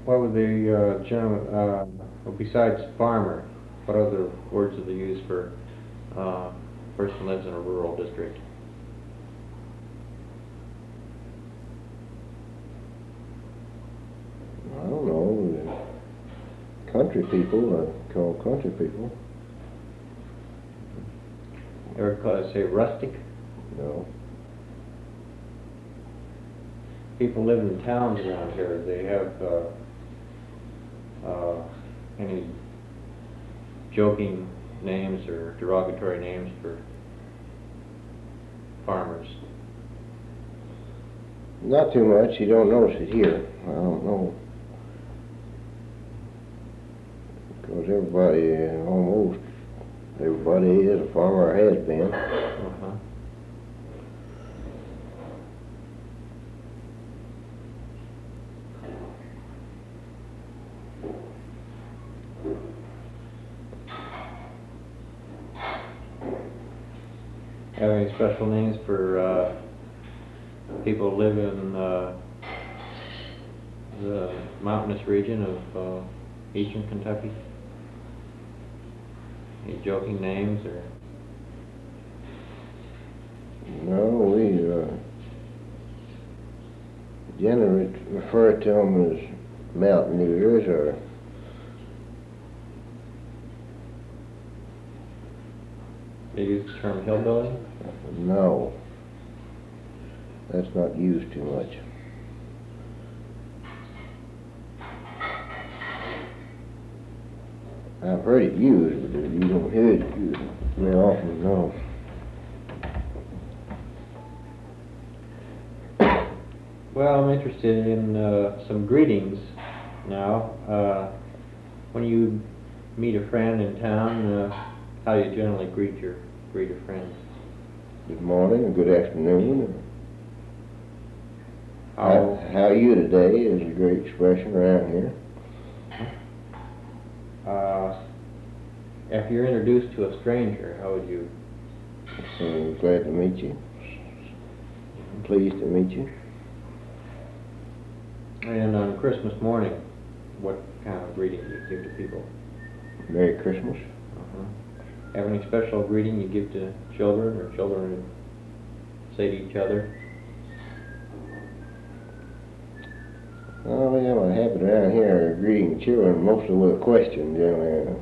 What would the well, besides farmer, what other words do they use for person who lives in a rural district? I don't know. Country people, call country people. Ever say rustic? No. People living in towns around here, they have any joking names or derogatory names for farmers? Not too much. You don't notice it here. I don't know. Because almost everybody is a farmer or has been. Uh-huh. Have any special names for people who live in the mountainous region of eastern Kentucky? Any joking names or? No, we generally refer to them as mountaineers or They use the term hillbilly? no. That's not used too much. I've heard it used, but you don't hear it used very often, no. Well, I'm interested in some greetings now. When you meet a friend in town, how do you generally greet your friends? Good morning or good afternoon. How are you today is a great expression around here. if you're introduced to a stranger, how would you? So glad to meet you. Pleased to meet you. And on Christmas morning, what kind of greeting do you give to people? Merry Christmas. Have any special greeting you give to children, or children say to each other? Oh, yeah, what happened around here, greeting children mostly with a question, generally.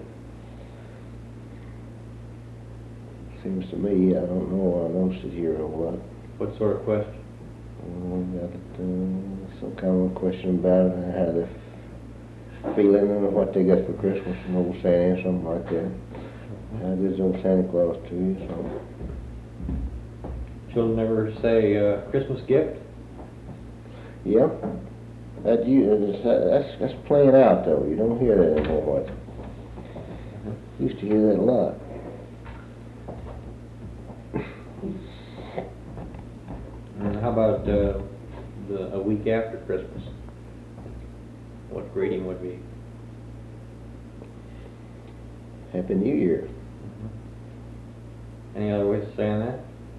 Seems to me, I don't know, I noticed it here or what. What sort of question? We got some kind of a question about how they're feeling and what they got for Christmas from old Santa or something like that. How does old Santa Claus to you? So. Children ever say Christmas gift? Yeah. That's playing out though. You don't hear that anymore. Used to hear that a lot. And how about a week after Christmas? What greeting would be? Happy New Year. Any other ways of saying that?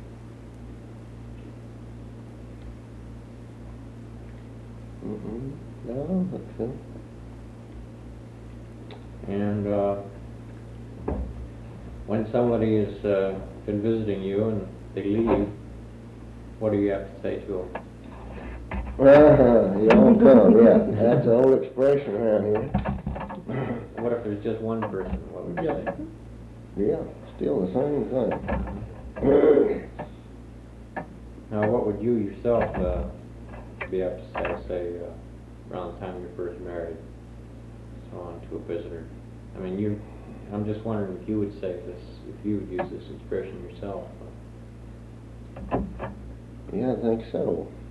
No, that's so. And when somebody has been visiting you and they leave, what do you have to say to them? You don't come, yeah. That's an old expression around here. What if there's just one person? What would you say? Yeah, still the same thing. Now, what would you yourself be able to say around the time you're first married, so on, to a visitor? I mean, I'm just wondering if you would say this, if you would use this expression yourself. Yeah, I think so.